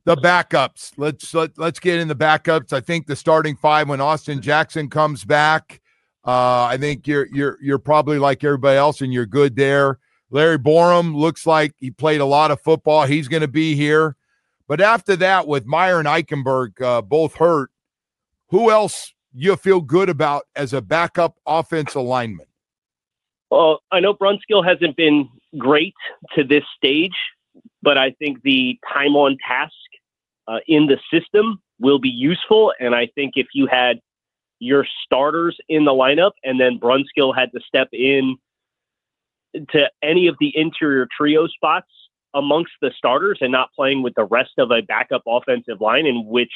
The backups. Let's get in the backups. I think the starting five when Austin Jackson comes back, I think you're probably like everybody else, and you're good there. Larry Borum looks like he played a lot of football. He's going to be here. But after that, with Meyer and Eichenberg both hurt, who else you feel good about as a backup offensive lineman? Well, I know Brunskill hasn't been great to this stage, but I think the time on task in the system will be useful. And I think if you had your starters in the lineup and then Brunskill had to step in to any of the interior trio spots amongst the starters and not playing with the rest of a backup offensive line, in which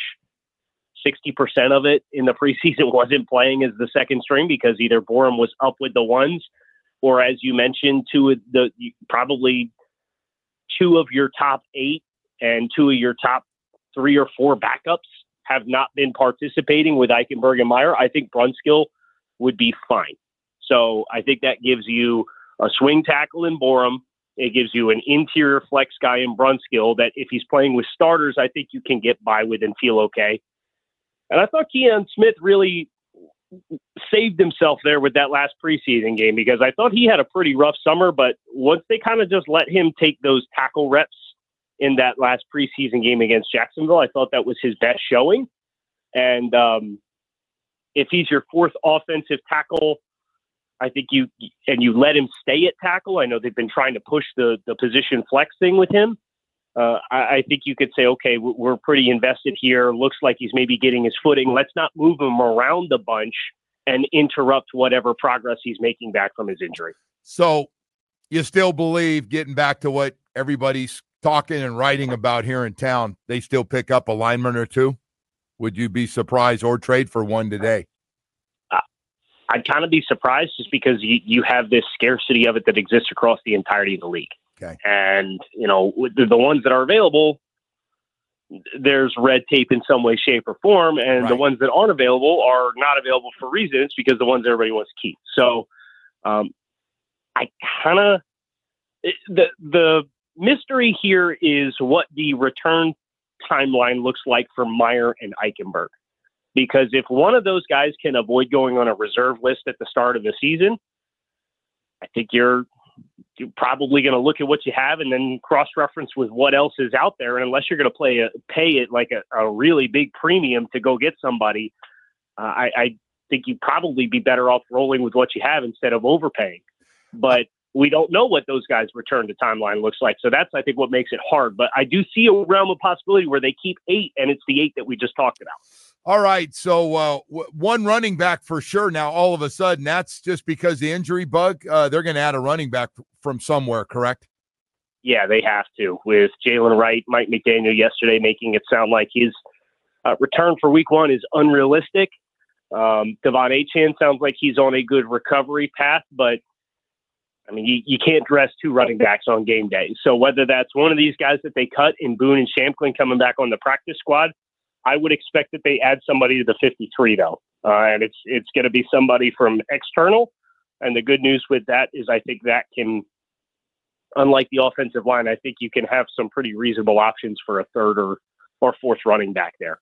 60% of it in the preseason wasn't playing as the second string because either Borum was up with the ones, or as you mentioned, probably two of your top 8 and 2 of your top 3 or 4 backups have not been participating with Eichenberg and Meyer. I think Brunskill would be fine. So I think that gives you a swing tackle in Borum. It gives you an interior flex guy in Brunskill that if he's playing with starters, I think you can get by with and feel okay. And I thought Keon Smith really saved himself there with that last preseason game, because I thought he had a pretty rough summer, but once they kind of just let him take those tackle reps in that last preseason game against Jacksonville, I thought that was his best showing. And if he's your fourth offensive tackle, I think you let him stay at tackle. I know they've been trying to push the position flex thing with him. I think you could say, okay, we're pretty invested here. Looks like he's maybe getting his footing. Let's not move him around a bunch and interrupt whatever progress he's making back from his injury. So you still believe, getting back to what everybody's talking and writing about here in town, they still pick up a lineman or two? Would you be surprised or trade for one today? I'd kind of be surprised, just because you have this scarcity of it that exists across the entirety of the league. Okay. And, the ones that are available, there's red tape in some way, shape, or form. And The ones that aren't available are not available for reasons, because the ones everybody wants to keep. So I kind of the mystery here is what the return timeline looks like for Meyer and Eichenberg. Because if one of those guys can avoid going on a reserve list at the start of the season, I think you're probably going to look at what you have and then cross-reference with what else is out there. And unless you're going to pay it like a really big premium to go get somebody, I think you'd probably be better off rolling with what you have instead of overpaying. But we don't know what those guys' return to timeline looks like. So that's, I think, what makes it hard. But I do see a realm of possibility where they keep 8, and it's the 8 that we just talked about. All right, so one running back for sure. Now, all of a sudden, that's just because the injury bug. They're going to add a running back from somewhere, correct? Yeah, they have to. With Jalen Wright, Mike McDaniel yesterday making it sound like his return for week 1 is unrealistic. Devon Achane sounds like he's on a good recovery path, but I mean, you can't dress 2 running backs on game day. So whether that's one of these guys that they cut in Boone and Shamklin coming back on the practice squad, I would expect that they add somebody to the 53, though. And it's going to be somebody from external. And the good news with that is I think that can, unlike the offensive line, I think you can have some pretty reasonable options for a third or fourth running back there.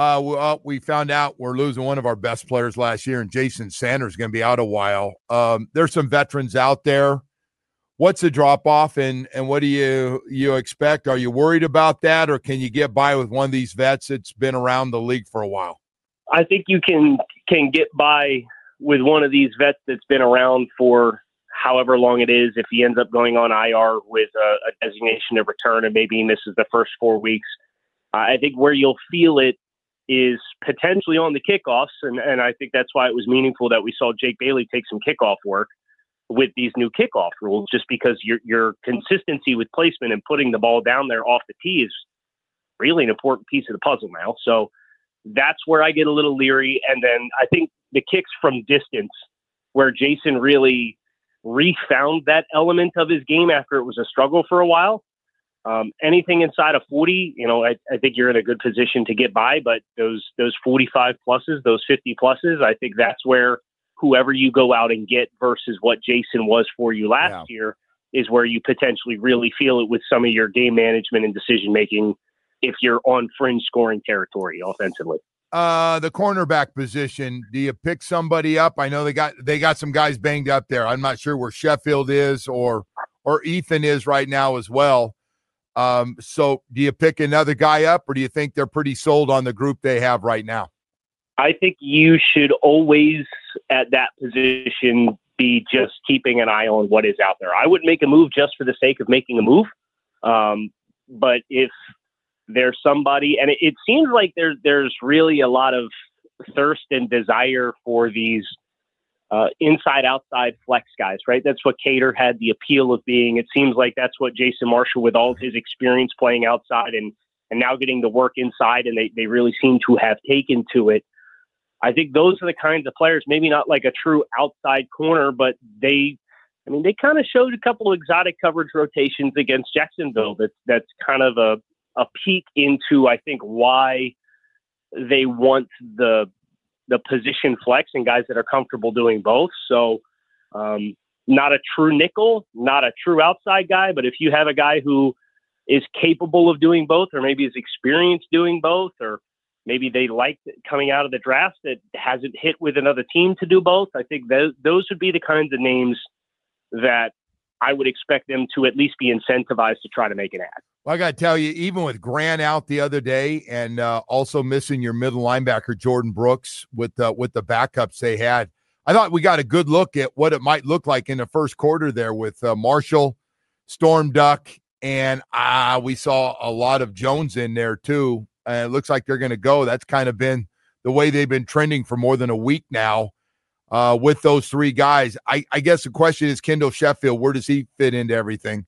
We found out we're losing one of our best players last year, and Jason Sanders is going to be out a while. There's some veterans out there. What's the drop-off, and what do you expect? Are you worried about that, or can you get by with one of these vets that's been around the league for a while? I think you can get by with one of these vets that's been around for however long it is. If he ends up going on IR with a designation of return and maybe misses the first 4 weeks, I think where you'll feel it is potentially on the kickoffs, and I think that's why it was meaningful that we saw Jake Bailey take some kickoff work with these new kickoff rules, just because your consistency with placement and putting the ball down there off the tee is really an important piece of the puzzle now. So that's where I get a little leery. And then I think the kicks from distance, where Jason really refound that element of his game after it was a struggle for a while. Anything inside of 40, I think you're in a good position to get by, but those 45 pluses, those 50 pluses, I think that's where whoever you go out and get versus what Jason was for you last year is where you potentially really feel it with some of your game management and decision-making if you're on fringe scoring territory offensively. The cornerback position, do you pick somebody up? I know they got some guys banged up there. I'm not sure where Sheffield is or Ethan is right now as well. So do you pick another guy up, or do you think they're pretty sold on the group they have right now? I think you should always, at that position, be just keeping an eye on what is out there. I wouldn't make a move just for the sake of making a move. But if there's somebody, and it seems like there's really a lot of thirst and desire for these inside-outside flex guys, right? That's what Cater had the appeal of being. It seems like that's what Jason Marshall, with all of his experience playing outside and now getting to work inside, and they really seem to have taken to it. I think those are the kinds of players, maybe not like a true outside corner, but they kind of showed a couple of exotic coverage rotations against Jacksonville. That's kind of a peek into, I think, why they want the position flex and guys that are comfortable doing both. So not a true nickel, not a true outside guy, but if you have a guy who is capable of doing both, or maybe is experienced doing both, or maybe they liked coming out of the draft that hasn't hit with another team to do both, I think those would be the kinds of names that I would expect them to at least be incentivized to try to make an ad. Well, I got to tell you, even with Grant out the other day and also missing your middle linebacker, Jordan Brooks, with the backups they had, I thought we got a good look at what it might look like in the first quarter there with Marshall, Storm Duck, and we saw a lot of Jones in there too. It looks like they're going to go. That's kind of been the way they've been trending for more than a week now with those three guys. I guess the question is, Kendall Sheffield, where does he fit into everything?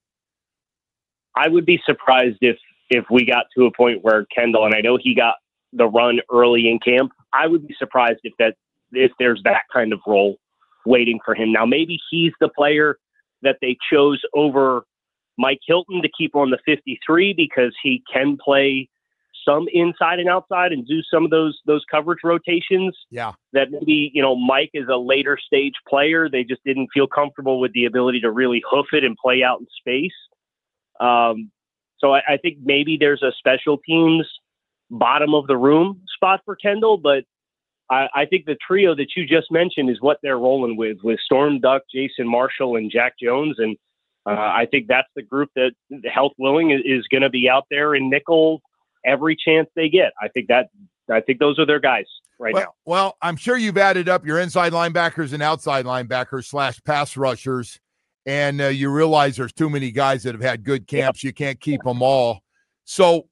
I would be surprised if we got to a point where Kendall, and I know he got the run early in camp, I would be surprised if there's that kind of role waiting for him. Now, maybe he's the player that they chose over Mike Hilton to keep on the 53 because he can play some inside and outside and do some of those coverage rotations. Yeah. That maybe, Mike is a later stage player. They just didn't feel comfortable with the ability to really hoof it and play out in space. So I think maybe there's a special teams bottom of the room spot for Kendall, but I think the trio that you just mentioned is what they're rolling with Storm Duck, Jason Marshall, and Jack Jones. And I think that's the group that, health willing, is going to be out there in nickel every chance they get. I think those are their guys now. Well, I'm sure you've added up your inside linebackers and outside linebackers / pass rushers, and you realize there's too many guys that have had good camps. You can't keep them all. So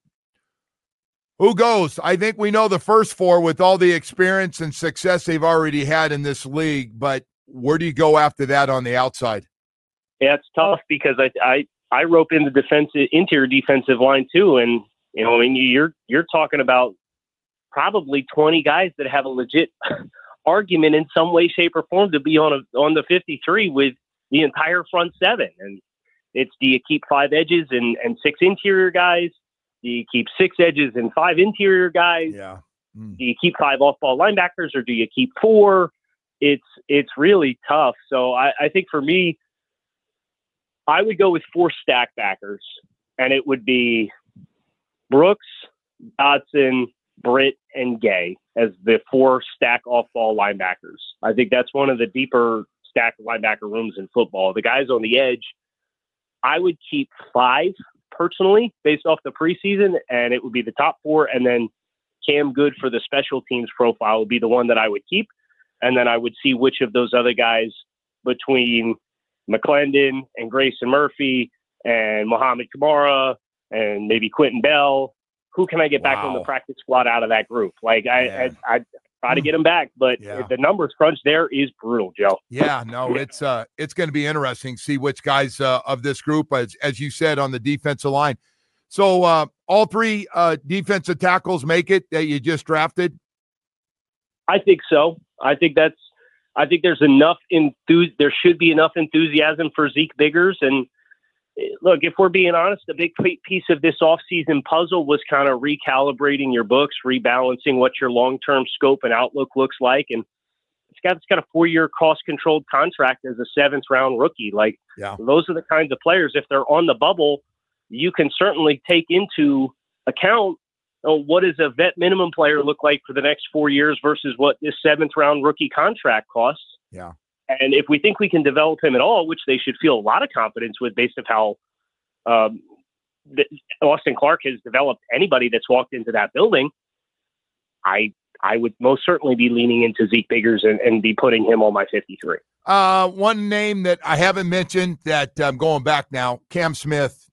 who goes? I think we know the first four with all the experience and success they've already had in this league, but where do you go after that on the outside? Yeah, it's tough because I rope in the interior defensive line too, and you're talking about probably 20 guys that have a legit argument in some way, shape, or form to be on the 53 with the entire front seven. And it's, do you keep 5 edges and 6 interior guys? Do you keep 6 edges and 5 interior guys? Yeah. Do you keep 5 off-ball linebackers, or do you keep 4? It's really tough. So I think for me, I would go with 4 stack backers, and it would be Brooks, Dodson, Britt, and Gay as the 4 stack off-ball linebackers. I think that's one of the deeper stack linebacker rooms in football. The guys on the edge, I would keep 5 personally based off the preseason, and it would be the top 4, and then Cam Good for the special teams profile would be the one that I would keep, and then I would see which of those other guys between McClendon and Grayson Murphy and Mohamed Kamara and maybe Quentin Bell, who can I get back on the practice squad out of that group? Like I try to get them back, but the numbers crunch there is brutal, Joe. Yeah, no, it's going to be interesting to see which guys of this group, as you said, on the defensive line. So all 3 defensive tackles make it that you just drafted? I think so. I think there's enough there should be enough enthusiasm for Zeke Biggers. And look, if we're being honest, a big piece of this offseason puzzle was kind of recalibrating your books, rebalancing what your long-term scope and outlook looks like. And it's got a 4-year cost-controlled contract as a 7th-round rookie. Like, those are the kinds of players, if they're on the bubble, you can certainly take into account, what does a vet minimum player look like for the next 4 years versus what this 7th-round rookie contract costs? Yeah. And if we think we can develop him at all, which they should feel a lot of confidence with based on how Austin Clark has developed anybody that's walked into that building, I would most certainly be leaning into Zeke Biggers and be putting him on my 53. One name that I haven't mentioned that I'm going back now, Cam Smith.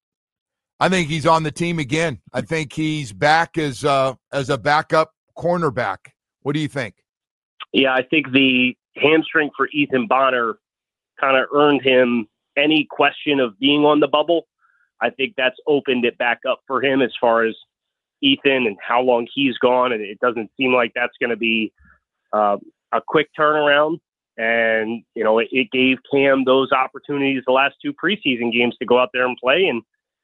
I think he's on the team again. I think he's back as a backup cornerback. What do you think? Yeah, I think the hamstring for Ethan Bonner kind of earned him any question of being on the bubble. I think that's opened it back up for him as far as Ethan and how long he's gone. And it doesn't seem like that's going to be a quick turnaround. And, it gave Cam those opportunities the last 2 preseason games to go out there and play. And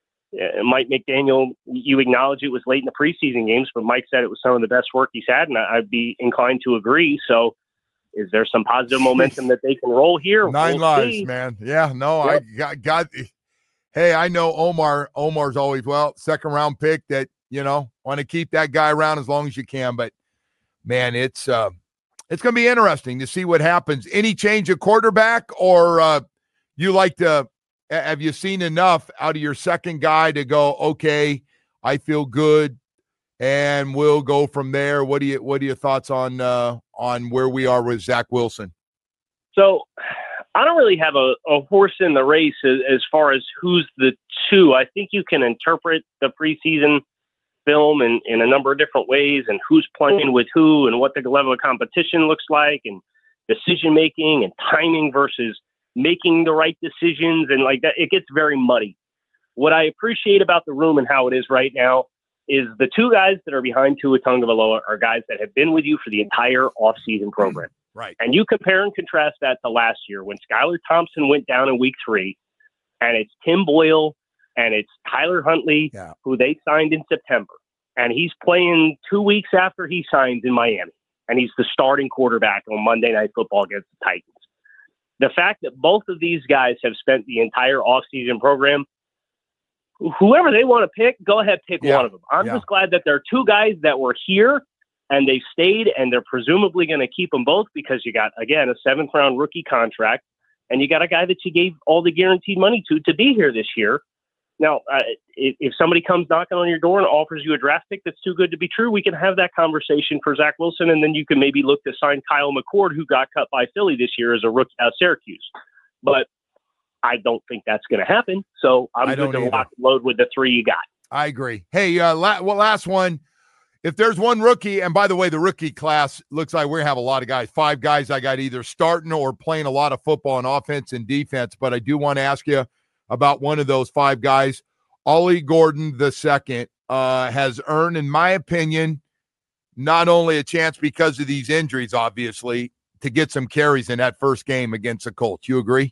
Mike McDaniel, you acknowledge it was late in the preseason games, but Mike said it was some of the best work he's had, and I'd be inclined to agree. So is there some positive momentum that they can roll here? 9 lives, man. Yeah, no, yep. I got hey, I know Omar's always, second-round pick that, want to keep that guy around as long as you can. But, man, it's going to be interesting to see what happens. Any change of quarterback, or you like to – have you seen enough out of your second guy to go, okay, I feel good, and we'll go from there? What are your thoughts on where we are with Zach Wilson? So I don't really have a horse in the race as far as who's the 2. I think you can interpret the preseason film in a number of different ways, and who's playing with who and what the level of competition looks like, and decision-making and timing versus making the right decisions, and like that, it gets very muddy. What I appreciate about the room and how it is right now is the 2 guys that are behind Tua Tagovailoa are guys that have been with you for the entire offseason program. Right. And you compare and contrast that to last year when Skylar Thompson went down in week 3, and it's Tim Boyle and it's Tyler Huntley, who they signed in September. And he's playing 2 weeks after he signs in Miami. And he's the starting quarterback on Monday Night Football against the Titans. The fact that both of these guys have spent the entire offseason program, whoever they want to pick, go ahead, pick one of them. I'm just glad that there are 2 guys that were here and they stayed, and they're presumably going to keep them both because you got, again, a 7th-round rookie contract, and you got a guy that you gave all the guaranteed money to be here this year. Now, if somebody comes knocking on your door and offers you a draft pick that's too good to be true, we can have that conversation for Zach Wilson, and then you can maybe look to sign Kyle McCord, who got cut by Philly this year as a rookie out of Syracuse. But I don't think that's going to happen, so I'm going to lock and load with the 3 you got. I agree. Hey, last one. If there's one rookie, and by the way, the rookie class looks like we're going to have a lot of guys. 5 guys I got either starting or playing a lot of football on offense and defense, but I do want to ask you about one of those 5 guys. Ollie Gordon II has earned, in my opinion, not only a chance because of these injuries, obviously, to get some carries in that first game against the Colts. You agree?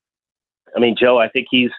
I mean, Joe, I think he's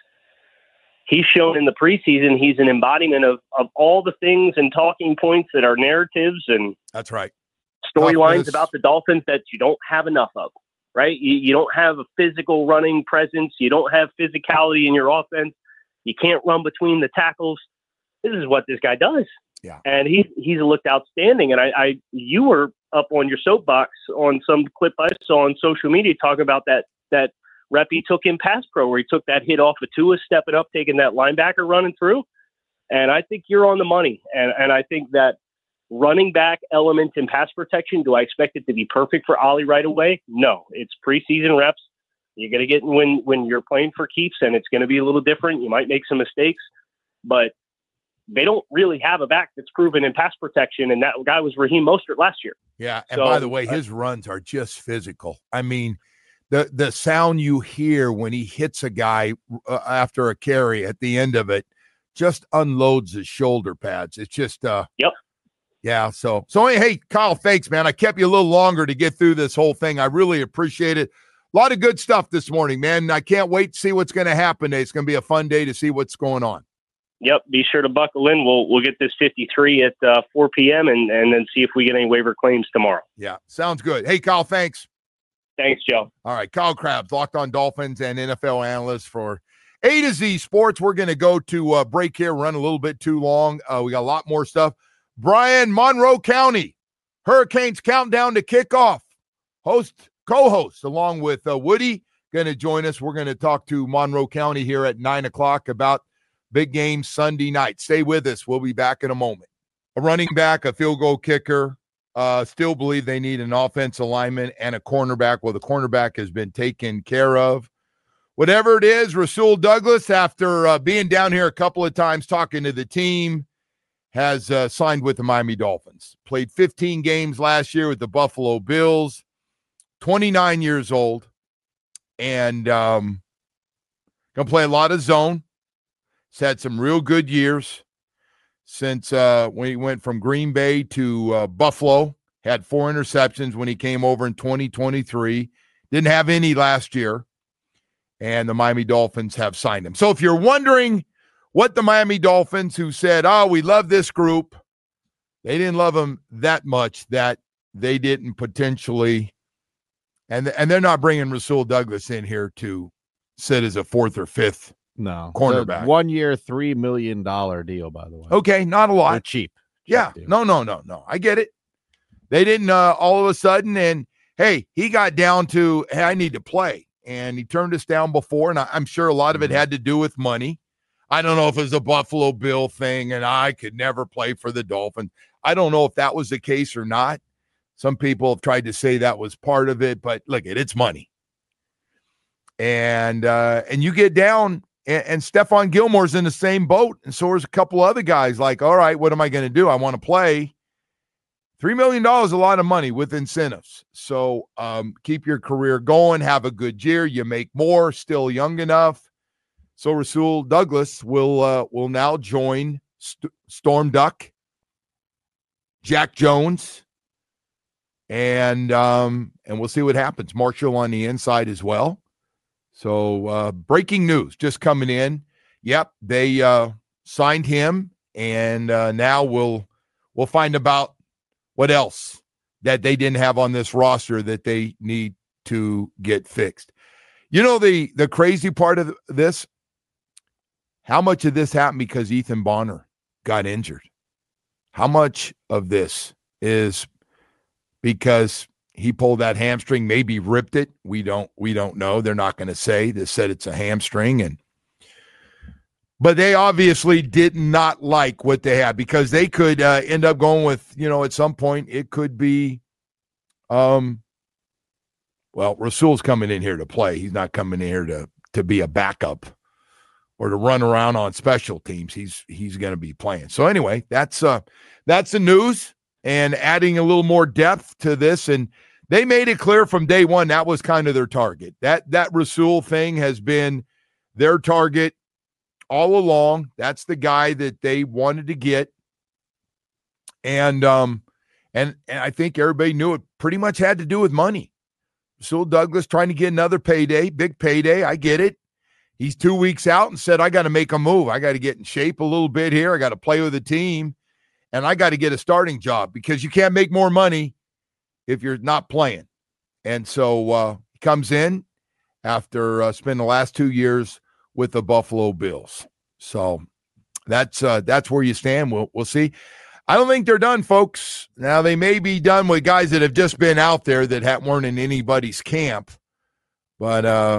shown in the preseason he's an embodiment of all the things and talking points that are narratives and that's right, storylines about the Dolphins that you don't have enough of, right? You don't have a physical running presence. You don't have physicality in your offense. You can't run between the tackles. This is what this guy does. Yeah. And he's looked outstanding. And you were up on your soapbox on some clip I saw on social media talking about that rep he took in pass pro where he took that hit off of Tua, stepping up, taking that linebacker running through. And I think you're on the money. And I think that running back element in pass protection, do I expect it to be perfect for Ollie right away? No. It's preseason reps. You're going to get when you're playing for keeps, and it's going to be a little different. You might make some mistakes, but they don't really have a back that's proven in pass protection, and that guy was Raheem Mostert last year. Yeah, and by the way, his runs are just physical. I mean, the sound you hear when he hits a guy after a carry at the end of it just unloads his shoulder pads. It's just yep. Yeah, so hey, Kyle, thanks, man. I kept you a little longer to get through this whole thing. I really appreciate it. A lot of good stuff this morning, man. I can't wait to see what's going to happen today. It's going to be a fun day to see what's going on. Yep, be sure to buckle in. We'll get this 53 at 4 p.m. and then see if we get any waiver claims tomorrow. Yeah, sounds good. Hey, Kyle, thanks. Thanks, Joe. All right, Kyle Krabs, Locked On Dolphins and NFL analyst for A to Z Sports. We're going to go to break here, run a little bit too long. We got a lot more stuff. Brian, Monroe County, Hurricanes countdown to kickoff. Co-host, along with Woody, going to join us. We're going to talk to Monroe County here at 9 o'clock about big game Sunday night. Stay with us. We'll be back in a moment. A running back, a field goal kicker. Still believe they need an offensive lineman and a cornerback. Well, the cornerback has been taken care of. Whatever it is, Rasul Douglas, after being down here a couple of times talking to the team, has signed with the Miami Dolphins. Played 15 games last year with the Buffalo Bills, 29 years old, and going to play a lot of zone. He's had some real good years since when he went from Green Bay to Buffalo. Had 4 interceptions when he came over in 2023. Didn't have any last year. And the Miami Dolphins have signed him. So if you're wondering what the Miami Dolphins, who said, oh, we love this group, they didn't love him that much that they didn't potentially, and they're not bringing Rasul Douglas in here to sit as a 4th or 5th cornerback. 1 year, $3 million deal, by the way. Okay, not a lot. They're cheap. Yeah, no. I get it. They didn't all of a sudden, and hey, he got down to, hey, I need to play. And he turned us down before, and I'm sure a lot of it had to do with money. I don't know if it was a Buffalo Bill thing, and I could never play for the Dolphins. I don't know if that was the case or not. Some people have tried to say that was part of it, but look, it's money. And you get down, and Stephon Gilmore's in the same boat, and so there's a couple other guys like, all right, what am I going to do? I want to play. $3 million is a lot of money with incentives. So keep your career going, have a good year. You make more, still young enough. So Rasul Douglas will now join Storm Duck, Jack Jones, and we'll see what happens. Marshall on the inside as well. So breaking news just coming in. Yep, they signed him, and now we'll find about what else that they didn't have on this roster that they need to get fixed. You know, the crazy part of this, how much of this happened because Ethan Bonner got injured? How much of this is because he pulled that hamstring, maybe ripped it? We don't know. They're not going to say. They said it's a hamstring, but they obviously did not like what they had because they could end up going with, at some point it could be, Rasul's coming in here to play. He's not coming in here to be a backup or to run around on special teams. He's going to be playing. So anyway, that's the news, and adding a little more depth to this. And they made it clear from day one that was kind of their target. That Rasul thing has been their target all along. That's the guy that they wanted to get. And I think everybody knew it pretty much had to do with money. Rasul Douglas trying to get another payday, big payday. I get it. He's 2 weeks out and said, I got to make a move. I got to get in shape a little bit here. I got to play with the team, and I got to get a starting job because you can't make more money if you're not playing. And so he comes in after spending the last 2 years with the Buffalo Bills. So that's where you stand. We'll see. I don't think they're done, folks. Now, they may be done with guys that have just been out there that weren't in anybody's camp. But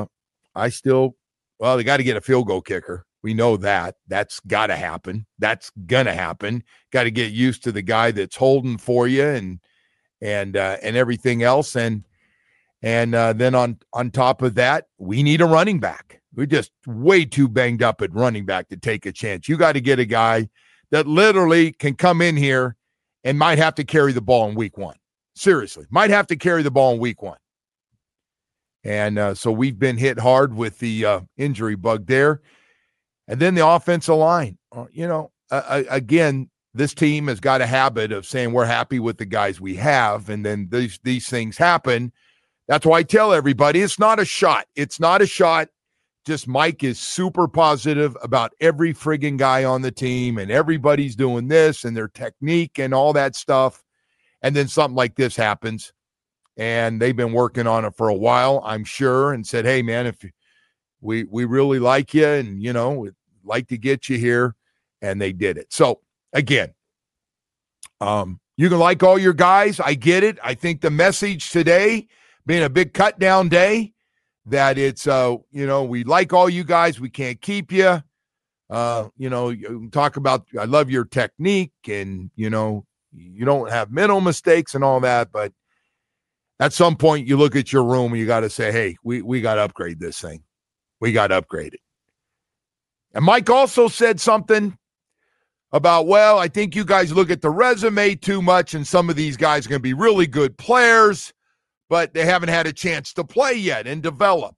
they got to get a field goal kicker. We know that. That's got to happen. That's going to happen. Got to get used to the guy that's holding for you and everything else. And then on top of that, we need a running back. We're just way too banged up at running back to take a chance. You got to get a guy that literally can come in here and might have to carry the ball in week 1. Seriously, might have to carry the ball in week 1. And so we've been hit hard with the injury bug there. And then the offensive line. Again, this team has got a habit of saying we're happy with the guys we have, and then these things happen. That's why I tell everybody it's not a shot. It's not a shot. Just Mike is super positive about every friggin' guy on the team, and everybody's doing this and their technique and all that stuff. And then something like this happens, and they've been working on it for a while, I'm sure, and said, hey, man, we really like you, and, we'd like to get you here, and they did it. So, again, you can like all your guys. I get it. I think the message today, being a big cut down day, that it's, we like all you guys. We can't keep you. You talk about, I love your technique, and, you don't have mental mistakes and all that. But at some point you look at your room and you got to say, hey, we got to upgrade this thing. We got to upgrade it. And Mike also said something about, well, I think you guys look at the resume too much, and some of these guys are going to be really good players, but they haven't had a chance to play yet and develop.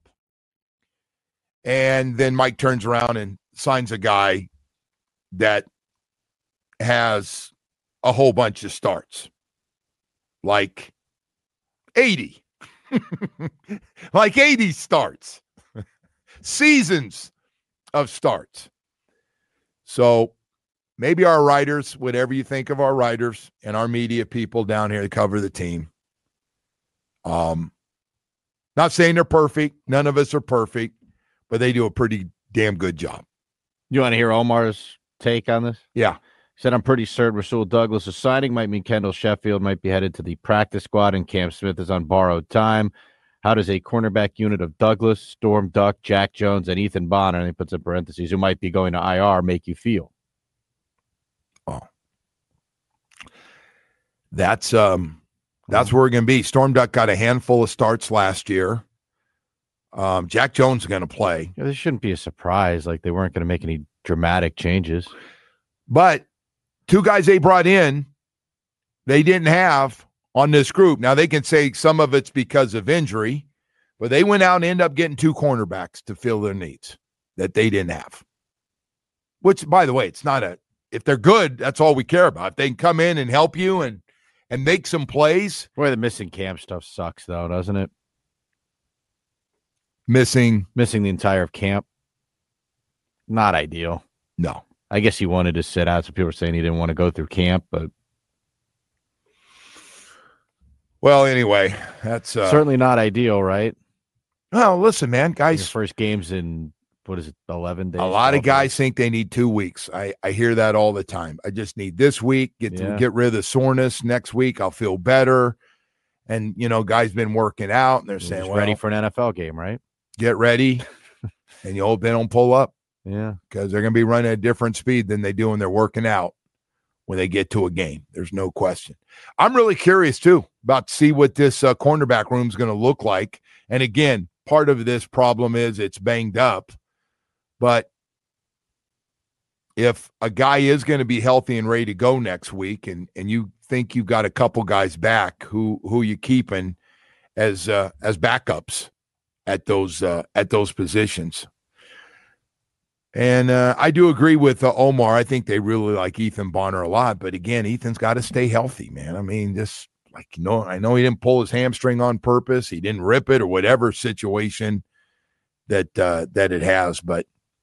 And then Mike turns around and signs a guy that has a whole bunch of starts, like 80, like 80 starts, seasons of starts. So maybe our writers, whatever you think of our writers and our media people down here that cover the team, not saying they're perfect. None of us are perfect, but they do a pretty damn good job. You want to hear Omar's take on this? Yeah. He said, I'm pretty certain Rasul Douglas' signing might mean Kendall Sheffield might be headed to the practice squad and Cam Smith is on borrowed time. How does a cornerback unit of Douglas, Storm Duck, Jack Jones, and Ethan Bonner, and he puts in parentheses, who might be going to IR, make you feel? Oh. That's where we're going to be. Storm Duck got a handful of starts last year. Jack Jones is going to play. Yeah, this shouldn't be a surprise. Like, they weren't going to make any dramatic changes. But two guys they brought in, they didn't have on this group. Now, they can say some of it's because of injury, but they went out and ended up getting two cornerbacks to fill their needs that they didn't have. Which, by the way, it's not if they're good, that's all we care about. If they can come in and help you and make some plays. Boy, the missing camp stuff sucks, though, doesn't it? Missing the entire camp. Not ideal. No. I guess he wanted to sit out. So people were saying he didn't want to go through camp, but. Well, anyway, that's certainly not ideal, right? Well, listen, man, guys. Your first game's in, 11 days? A lot of guys think they need 2 weeks. I hear that all the time. I just need this week, get rid of the soreness. Next week, I'll feel better. And, guys been working out, and they're saying, well, ready for an NFL game, right? Get ready, and you hope they don't pull up. Yeah. Because they're going to be running at a different speed than they do when they're working out when they get to a game. There's no question. I'm really curious, too, about to see what this cornerback room is going to look like. And, again, part of this problem is it's banged up. But if a guy is going to be healthy and ready to go next week, and you think you've got a couple guys back who you keeping as backups at those positions. And I do agree with Omar. I think they really like Ethan Bonner a lot. But, again, Ethan's got to stay healthy, man. I mean, just I know he didn't pull his hamstring on purpose. He didn't rip it or whatever situation that it has. But,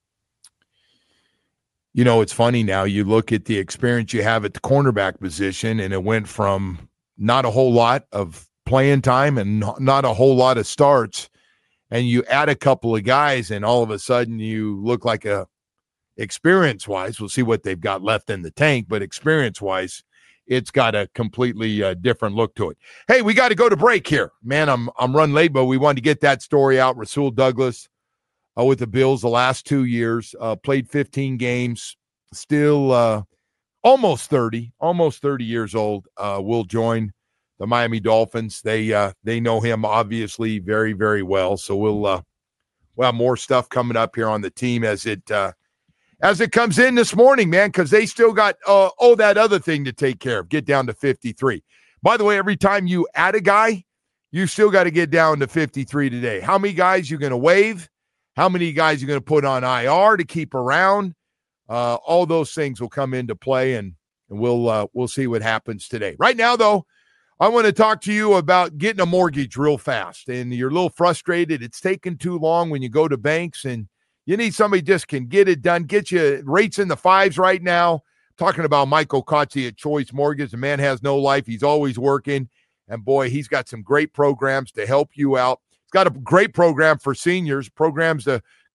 it's funny now. You look at the experience you have at the cornerback position, and it went from not a whole lot of playing time and not a whole lot of starts. And you add a couple of guys, and all of a sudden you look like experience-wise, we'll see what they've got left in the tank, but experience-wise, it's got a completely different look to it. Hey, we got to go to break here. Man, I'm running late, but we wanted to get that story out. Rasul Douglas with the Bills the last 2 years, played 15 games, still almost 30 years old, will join the Miami Dolphins. They know him obviously very, very well. So we'll have more stuff coming up here on the team as it comes in this morning, man, because they still got that other thing to take care of. Get down to 53. By the way, every time you add a guy, you still got to get down to 53 today. How many guys you going to waive? How many guys you going to put on IR to keep around? All those things will come into play, and we'll see what happens today. Right now, though, I want to talk to you about getting a mortgage real fast. And you're a little frustrated. It's taking too long when you go to banks, and you need somebody just can get it done, get you rates in the 5s right now. Talking about Michael Kotze at Choice Mortgage. The man has no life. He's always working. And, boy, he's got some great programs to help you out. He's got a great program for seniors, programs to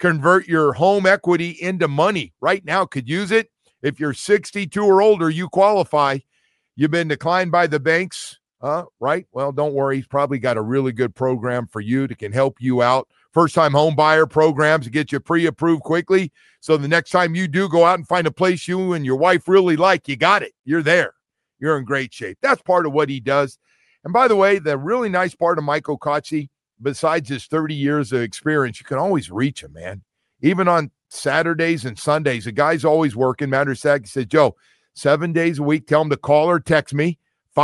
convert your home equity into money right now. Could use it. If you're 62 or older, you qualify. You've been declined by the banks, right? Well, don't worry. He's probably got a really good program for you that can help you out. First-time home buyer programs to get you pre-approved quickly. So the next time you do go out and find a place you and your wife really like, you got it. You're there. You're in great shape. That's part of what he does. And by the way, the really nice part of Mike Okatsi, besides his 30 years of experience, you can always reach him, man. Even on Saturdays and Sundays, the guy's always working. Matter of fact, he said, Joe, 7 days a week, tell him to call or text me,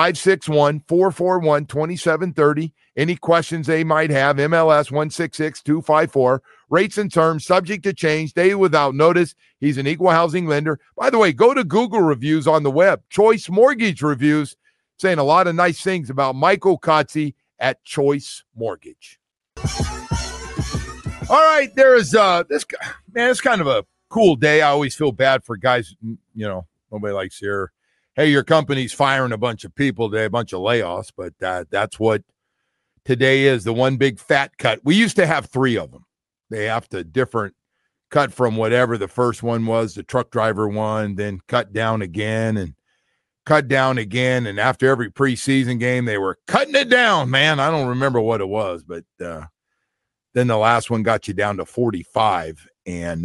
561-441-2730. Any questions they might have, MLS 166254. Rates and terms subject to change, day without notice. He's an equal housing lender. By the way, go to Google reviews on the web. Choice Mortgage Reviews, saying a lot of nice things about Mike Okatsi at Choice Mortgage. All right, there is this guy, man, it's kind of a cool day. I always feel bad for guys, nobody likes to hear, hey, your company's firing a bunch of people today, a bunch of layoffs, but that's what today is, the one big fat cut. We used to have 3 of them. They have to different cut from whatever the first one was, the truck driver one, then cut down again and cut down again. And after every preseason game, they were cutting it down, man. I don't remember what it was, but then the last one got you down to 45. And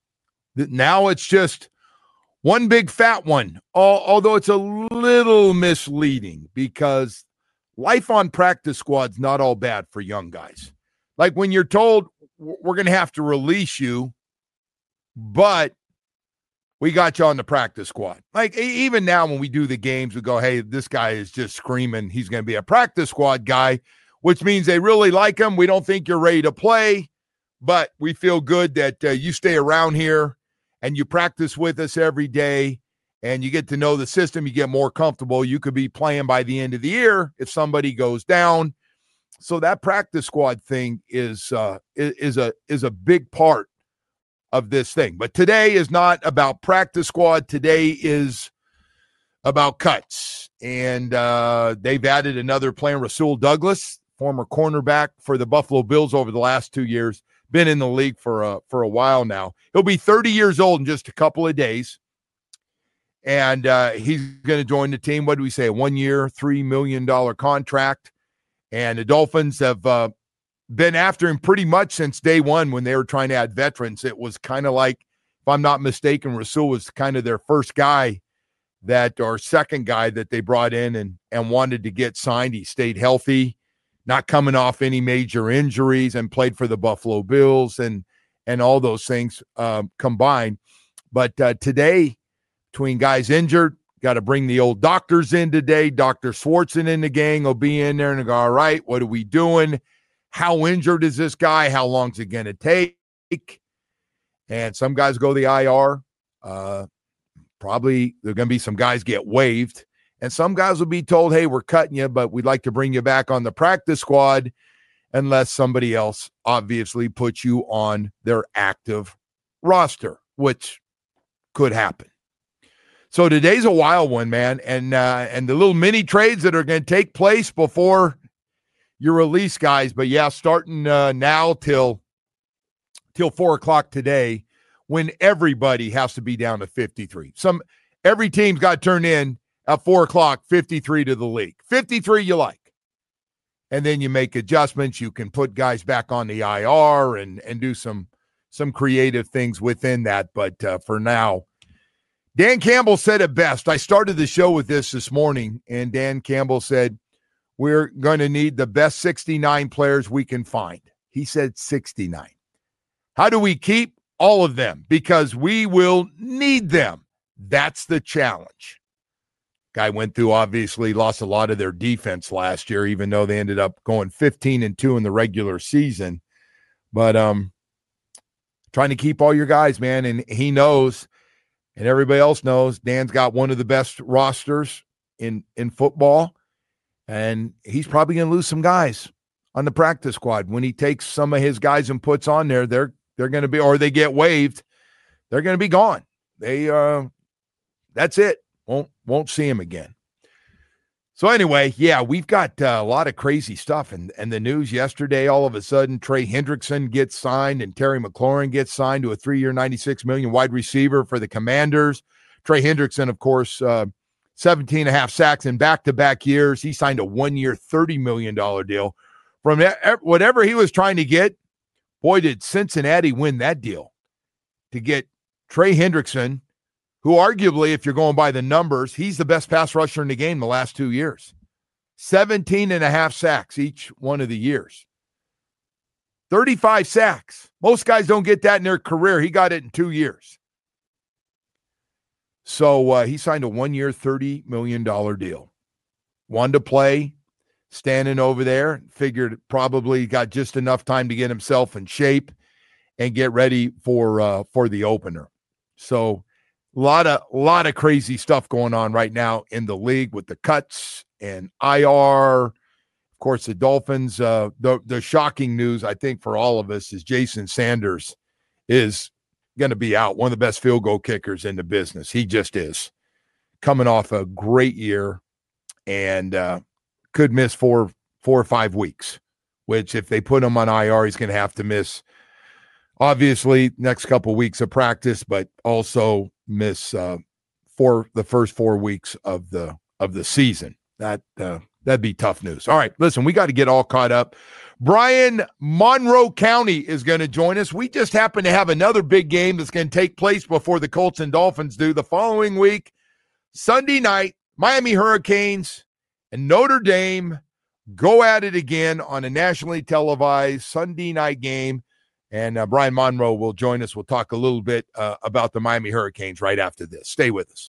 now it's just one big fat one, although it's a little misleading because life on practice squad's not all bad for young guys. Like when you're told we're going to have to release you, but we got you on the practice squad. Like even now when we do the games, we go, hey, this guy is just screaming he's going to be a practice squad guy, which means they really like him. We don't think you're ready to play, but we feel good that you stay around here and you practice with us every day and you get to know the system. You get more comfortable. You could be playing by the end of the year if somebody goes down. So that practice squad thing is a big part of this thing. But today is not about practice squad. Today is about cuts. And they've added another player, Rasul Douglas, former cornerback for the Buffalo Bills over the last 2 years. Been in the league for a while now. He'll be 30 years old in just a couple of days. And he's going to join the team. What do we say? A 1 year, $3 million contract. And the Dolphins have been after him pretty much since day one when they were trying to add veterans. It was kind of like, if I'm not mistaken, Rasul was kind of their first guy or second guy that they brought in and wanted to get signed. He stayed healthy, not coming off any major injuries, and played for the Buffalo Bills and all those things combined. But today, between guys injured, got to bring the old doctors in today. Dr. Swartzen in the gang will be in there and go, all right, what are we doing? How injured is this guy? How long is it going to take? And some guys go the IR. Probably there are going to be some guys get waived. And some guys will be told, hey, we're cutting you, but we'd like to bring you back on the practice squad unless somebody else obviously puts you on their active roster, which could happen. So today's a wild one, man. And the little mini trades that are going to take place before you release guys. But yeah, starting now till 4:00 today, when everybody has to be down to 53. Every team's got to turn in at 4:00, 53 to the league. 53 you like. And then you make adjustments. You can put guys back on the IR and do some creative things within that. But for now, Dan Campbell said it best. I started the show with this morning, and Dan Campbell said, we're going to need the best 69 players we can find. He said 69. How do we keep all of them? Because we will need them. That's the challenge. Guy went through, obviously, lost a lot of their defense last year, even though they ended up going 15-2 in the regular season. But trying to keep all your guys, man, and he knows, and everybody else knows, Dan's got one of the best rosters in football, and he's probably going to lose some guys on the practice squad. When he takes some of his guys and puts on there, they're going to be, or they get waived, they're going to be gone. That's it. Won't see him again. So anyway, yeah, we've got a lot of crazy stuff. And the news yesterday, all of a sudden, Trey Hendrickson gets signed and Terry McLaurin gets signed to a 3-year, $96 million wide receiver for the Commanders. Trey Hendrickson, of course, 17.5 sacks in back-to-back years. He signed a 1-year, $30 million deal. From whatever he was trying to get, boy, did Cincinnati win that deal to get Trey Hendrickson, who arguably, if you're going by the numbers, he's the best pass rusher in the game the last 2 years. 17.5 sacks each one of the years. 35 sacks. Most guys don't get that in their career. He got it in 2 years. So he signed a 1-year, $30 million deal. Wanted to play, standing over there, figured probably got just enough time to get himself in shape and get ready for the opener. So a lot of crazy stuff going on right now in the league with the cuts and IR. Of course, the Dolphins, the shocking news, I think, for all of us is Jason Sanders is going to be out, one of the best field goal kickers in the business. He just is. Coming off a great year and could miss 4 or 5 weeks, which if they put him on IR, he's going to have to miss, obviously, next couple of weeks of practice, but also miss the first 4 weeks of the season. That'd be tough news. All right, listen, we got to get all caught up. Brian, Monroe County is going to join us. We just happen to have another big game that's going to take place before the Colts and Dolphins do. The following week, Sunday night, Miami Hurricanes and Notre Dame go at it again on a nationally televised Sunday night game. And Brian Monroe will join us. We'll talk a little bit about the Miami Hurricanes right after this. Stay with us.